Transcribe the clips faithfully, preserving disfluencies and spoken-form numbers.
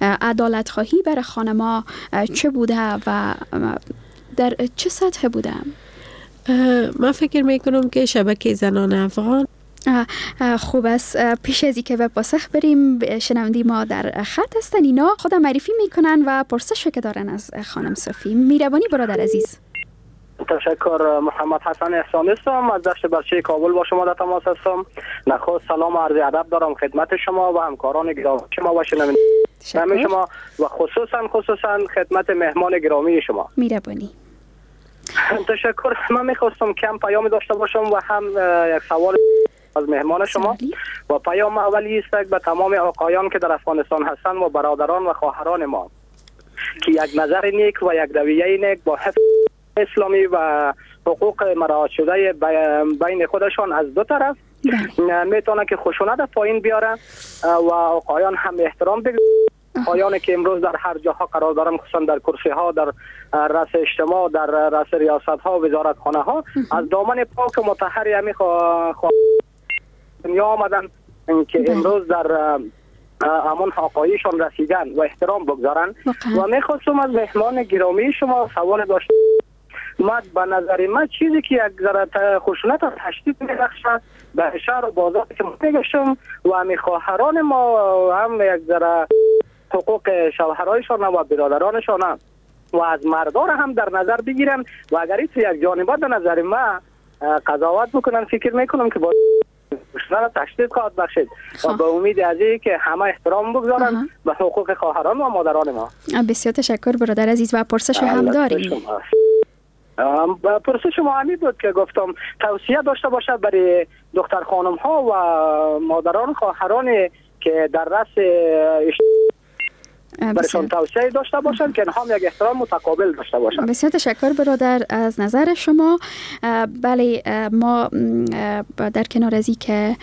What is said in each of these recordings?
عدالت خواهی برای خانما چه بوده و در چه سطح بوده؟ من فکر میکنم که شبکه زنان افغان خوب است. پیش از اینکه به پاسخ بریم، شنوندی ما در خط هستن، اینا خودم معرفی میکنن و پرسش که دارن از خانم صوفی. میربانی برادر عزیز. تشکر. محمد حسن احسانی هستم، از دشت برچه کابل با شما در تماس هستم. نخست سلام و عرض ادب دارم خدمت شما و همکاران گرامی شما و شنوندگان شما و خصوصا خصوصا خدمت مهمان گرامی شما. میربانی. تشکر. من میخواستم کم پیام داشته باشم و هم یک سوال از مهمان شما و پیام اولی است به تمام آقایان که در افغانستان هستند و برادران و خواهران ما که یک نظر نیک و یک رویه نیک با حفظ اسلامی و حقوق مراعات شده بین خودشان از دو طرف میتونه که خشونت پایین بیاره و آقایان هم احترام بگذارن. آقایانی که امروز در هر جاها قرار دارن، خصوصا در کرسی ها، در رأس اجتماع، در رأس ریاست ها، وزارت خانه ها، از دامن پاک و مطهر همی خوا دنیا آمدن که امروز در امان حقایشان رسیدن و احترام بگذارن. و میخواستم از مهمان گرامی شما سوال داشتم. من به نظر من چیزی که یک ذره خشونت و تشدید می‌بخشه به شهر و بازار که میگشتم و همی خواهران ما هم یک ذره حقوق شوهرایشان و برادرانشان و از مردان هم در نظر بگیرن و اگر ایت یک جانبه به نظر من قضاوت بکنن، فکر میکنم که با خشونت تشدید خواهد بخشید و به امید از این که همه احترام بگذارن به حقوق خواهران و مادران ما. بسیار تشکر برادر عزیز. و پرسش هم داریم. پرسش ما همی بود که گفتم توصیه داشته باشه برای دختر خانم ها و مادران خواهران که در رأس برشان توصیه داشته باشن که هم یک احترام متقابل داشته باشن. بسیار تشکر برادر از نظر شما. بله، ما در کنار از این که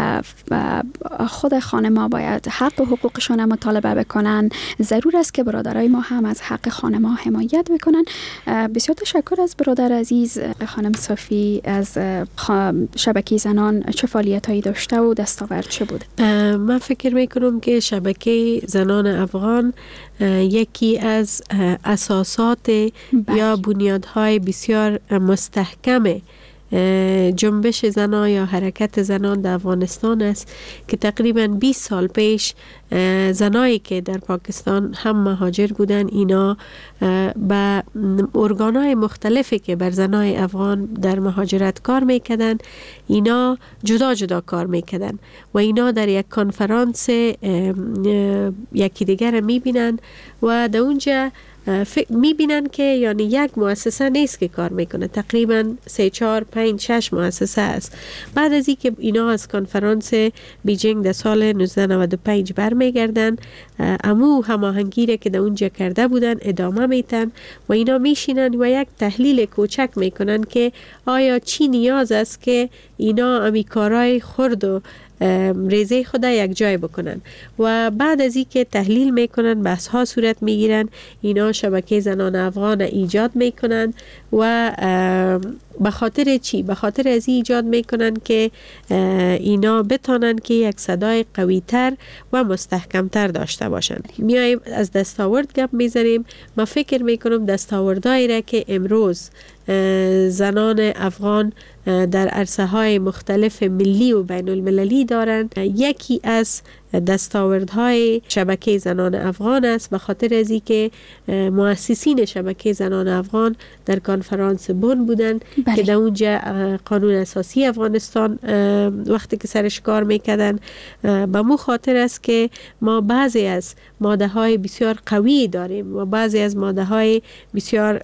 خود خانم‌ها باید حق و حقوقشان مطالبه بکنن، ضرور است که برادرای ما هم از حق خانم‌ها حمایت بکنن. بسیار تشکر از برادر عزیز. خانم صوفی، از شبکه زنان چه فعالیتایی داشته و دستاورد چه بود؟ من فکر میکنم که شبکه زنان افغان یکی از اساسات یا بنیادهای بسیار مستحکم جنبش زنان یا حرکت زنان در افغانستان است که تقریبا بیست سال پیش زنایی که در پاکستان هم مهاجر بودن، اینا به ارگانهای مختلفی که بر زنای افغان در مهاجرت کار میکردن، اینا جدا جدا کار میکردن و اینا در یک کنفرانس یکی دیگر میبینن و در اونجا میبینن که یعنی یک مؤسسه نیست که کار میکنه، تقریبا سه چهار پنج شش مؤسسه است. بعد از اینکه اینا از کنفرانس بیجینگ در سال نوزده نود و پنج برمیگردن، امو هماهنگی که در اونجا کرده بودن ادامه میتن و اینا میشینن و یک تحلیل کوچک میکنن که آیا چی نیاز است که اینا امی کارای خرد و ریزه خدا یک جای بکنن و بعد از این که تحلیل میکنن، بحث ها صورت میگیرن، اینا شبکه زنان افغان ایجاد میکنن و به خاطر چی؟ به خاطر از این ایجاد میکنن که اینا بتانن که یک صدای قویتر و مستحکمتر داشته باشن. میایم از دستاورد گپ میزنیم. من فکر میکنم دستاوردهایی را که امروز زنان افغان در عرصه های مختلف ملی و بین المللی دارند، یکی از دستاوردهای شبکه زنان افغان است، به خاطر از اینکه مؤسسین شبکه زنان افغان در کنفرانس بن بودن که در اونجا قانون اساسی افغانستان وقتی که سرش کار میکردن، به مو خاطر است که ما بعضی از ماده های بسیار قوی داریم و بعضی از ماده های بسیار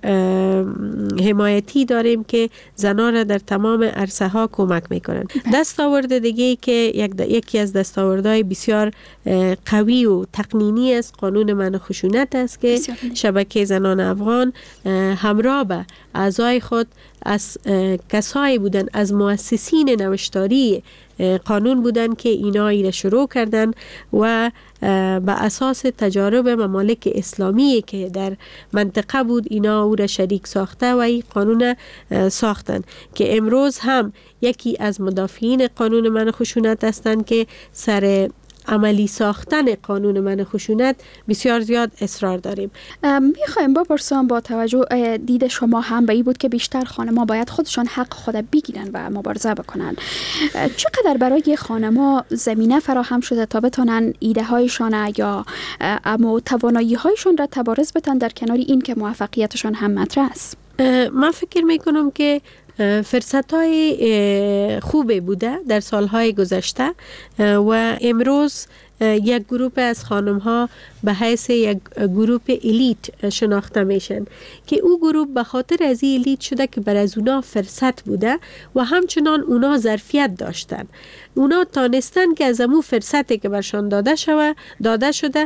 حمایتی داریم که زنان را در تمام عرصه ها کمک میکنن. دستاورد دیگه که یک یکی از دستاوردهای بسیار قوی و تقنینی است قانون منع خشونت است که شبکه زنان افغان همراه به اعضای خود از کسایی بودن از مؤسسین نوشتاری قانون بودن که اینا ایره شروع کردن و به اساس تجارب ممالک اسلامی که در منطقه بود اینا او را شریک ساخته و این قانون ساختن که امروز هم یکی از مدافعین قانون منع خشونت هستند که سر عملی ساختن قانون منع خشونت بسیار زیاد اصرار داریم. میخوایم بپرسم، با توجه دید شما هم به این بود که بیشتر خانم‌ها باید خودشان حق خود بگیرن و مبارزه بکنن، چقدر برای خانم‌ها زمینه فراهم شده تا بتونن ایده هایشان یا اما توانایی هایشان را تبارز بتن در کنار این که موفقیتشان هم مطرح است؟ من فکر میکنم که فرصت های خوبه بوده در سالهای گذشته و امروز یک گروه از خانم ها به حیث یک گروه الیت شناخته میشن که او گروه به خاطر از این الیت شده که بر از اونا فرصت بوده و همچنان اونا ظرفیت داشتن. اونا تانستن که از امو فرصتی که برشان داده شده داده شده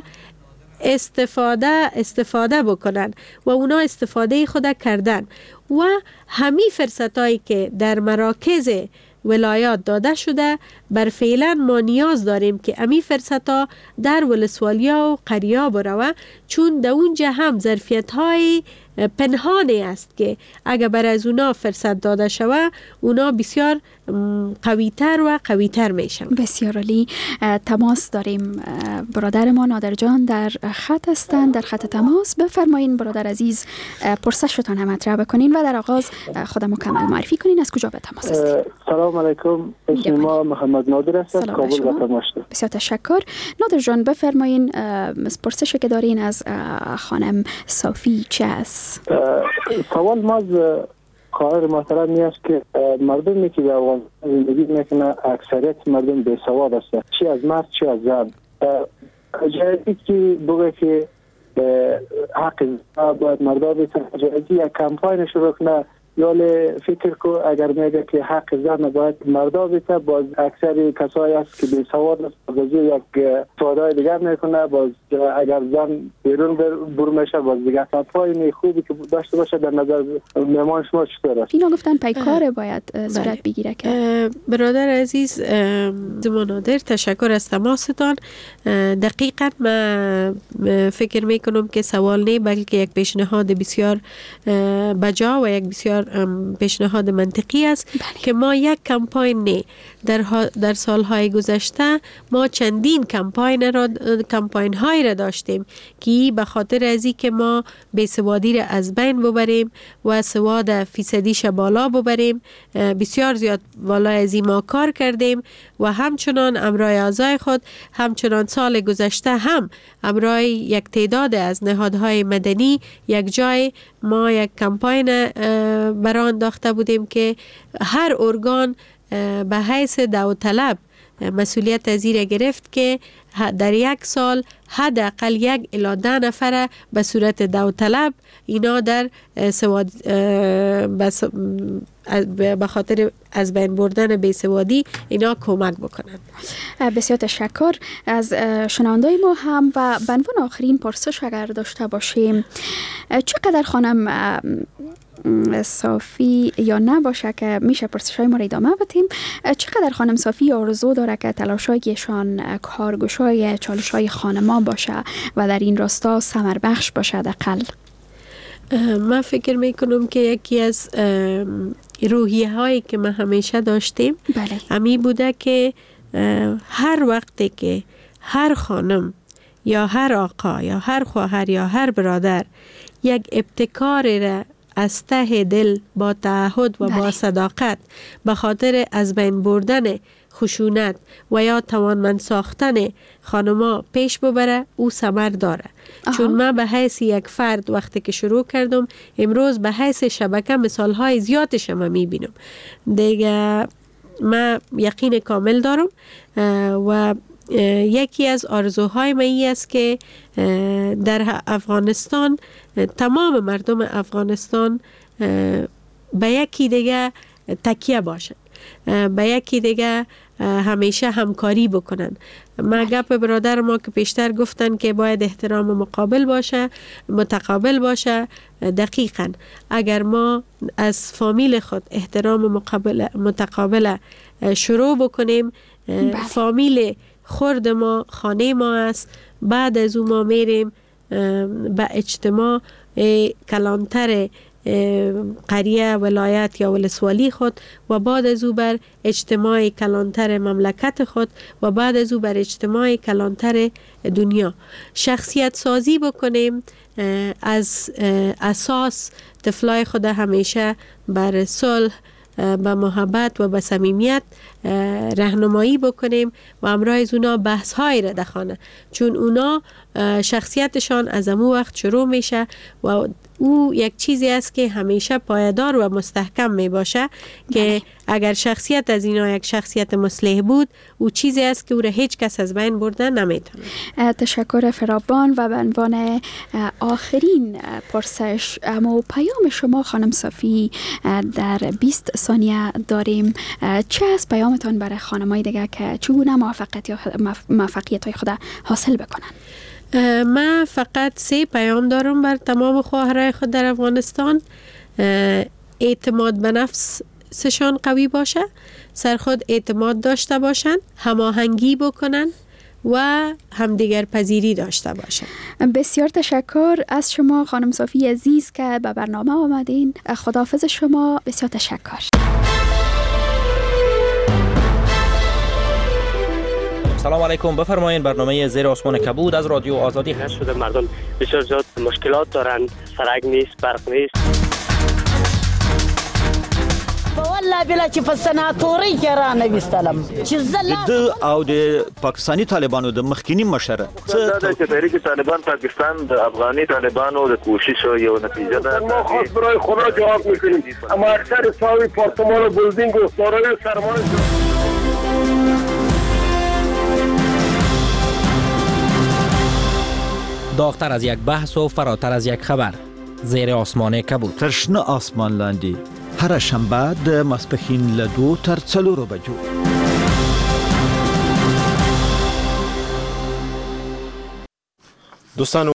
استفاده استفاده بکنن و اونا استفاده خود کردن و همین فرصتایی که در مراکز ولایات داده شده بر فعلا ما نیاز داریم که امی فرصتا در ولسوالیا و قریا بروه، چون در اونجا هم ظرفیت های پنهانی است که اگر بر از اونا فرصت داده شود اونا بسیار قویتر و قویتر میشن. بسیار عالی. تماس داریم، برادر ما نادر جان در خط هستند، در خط تماس. بفرمایین برادر عزیز، پرسشتان هم مطرح بکنین و در آغاز خودم مکمل معرفی کنین. از کجا به تماس هستید؟ سلام علیکم، اسم ما محمد نادر است، کابل به تماس. بسیار تشکر. نادر جان بفرمایین پرسشی که دارین از خانم صافی چه است؟ سوال ما از قائر محترم می است که مردمی که در افغانستان زندگی میکنه اکثریت مردم بی سواد است، چی از مرد چی از زن. جایی که بگه که حق باید مردا بیتن، جایی یک کمپاین شروع کنه یا فکر کو اگر میگه که حق زن باید مردا بیته، باز اکثر کسایی است که بی سواد است باز یک سوادای دیگر میکنه، باز اگر زن بیرون برو میشه باز دیگه کمپاین خوبی که داشته باشه در نظر مهمان شما چطور است؟ اینا گفتن پیکار باید صورت بگیره که برادر عزیز زمان نادر تشکر از تماستان. دقیقاً من فکر میکنم که سوال نه بلکه یک پیشنهاد بسیار بجا و یک بسیار پیشنهاد منطقی است. بله. که ما یک کمپاین نه در در سالهای گذشته ما چندین کمپاین را کمپاین های را داشتیم که به خاطر از این که ما بیسوادی را از بین ببریم و سواد فیصدیش بالا ببریم بسیار زیاد بالا از این ما کار کردیم و همچنان امرای اعضای خود همچنان سال گذشته هم امرای یک تعداد از نهادهای مدنی یک جای ما یک کمپاین برای انداخته بودیم که هر ارگان به حیث داوطلب مسئولیت از این گرفت که در یک سال حداقل یک الی ده نفر به صورت داوطلب اینا در سواد به خاطر از بین بردن بیسوادی اینا کمک بکنند. بسیار تشکر از شنوندای ما هم. و به عنوان آخرین پرسش اگر داشته باشیم، چقدر خانم صافی یا نباشه که میشه پرسش‌های ما را ادامه بدیم، چقدر خانم صافی آرزو داره که تلاش‌هایشان کارگشای چالش‌های خانما باشه و در این راستا ثمر بخش باشه حداقل؟ من فکر میکنم که یکی از روحیه هایی که ما همیشه داشتیم بله. همی بوده که هر وقتی که هر خانم یا هر آقا یا هر خواهر یا هر برادر یک ابتکار را از ته دل با تعهد و با صداقت به خاطر از بین بردن خشونت و یا توانمند ساختن خانما پیش ببره، او ثمر داره. آها. چون من به حیث یک فرد وقتی که شروع کردم امروز به حیث شبکه مثالهای زیادش هم میبینم دیگه. من یقین کامل دارم و یکی از آرزوهای من این است که در افغانستان تمام مردم افغانستان به یکی دیگه تکیه باشن، به یکی دیگه همیشه همکاری بکنن. ما گپ برادر ما که پیشتر گفتن که باید احترام مقابل باشه، متقابل باشه. دقیقاً اگر ما از فامیل خود احترام مقابل متقابل شروع بکنیم، فامیل خورد ما خانه ما است، بعد از اون ما میریم به اجتماع کلانتر قریه، ولایت یا ولسوالی خود و بعد از او بر اجتماع کلانتر مملکت خود و بعد از او بر اجتماع کلانتر دنیا شخصیت سازی بکنیم. از اساس طفلای خود همیشه بر صلح، به محبت و به صمیمیت راهنمایی بکنیم و همراه از اونا بحث های را دخانه، چون اونا شخصیتشان از امو وقت شروع میشه و او یک چیزی است که همیشه پایدار و مستحکم می باشه که اگر شخصیت از اینا یک شخصیت مصلح بود، او چیزی است که او را هیچ کس از بین برده نمیتونه. تشکر فراوان. و به عنوان آخرین پرسش، اما پیام شما خانم صافی در بیست ثانیه داریم. چه از پیامتان برای خانمای دیگه که چگونه موفقیت یا موفقیت های خود حاصل بکنن؟ من فقط سه پیام دارم بر تمام خواهرای خود در افغانستان. اعتماد به نفسشان قوی باشه، سر خود اعتماد داشته باشن، هماهنگی بکنن و همدیگر پذیری داشته باشن. بسیار تشکر از شما خانم صافی عزیز که به برنامه آمدین. خداحافظ شما. بسیار تشکر. سلام علیکم. بفرمایید. برنامه زیر آسمان کبود از رادیو آزادی هست. شده مردم بسیار زیاد مشکلات دارند، سرک نیست، برق نیست. والله بلا چې په سناتوري کې را نه وستلم چې زله د او د پاکستاني طالبانو د مخکینی مشره څه د تحریک طالبان پاکستان د افغاني طالبانو د کوشش یو نتیجه ده. ما خاص برای خدا جواب میکنیم، اما اکثر ساوی پارتمان و بلدینگ و دارای سرمایه داغتر از یک بحث و فراتر از یک خبر، زیر آسمان کبود. ترشنه آسمان لاندی هر شنبه د ماسپښین له دو تر څلورو بجو. دوستان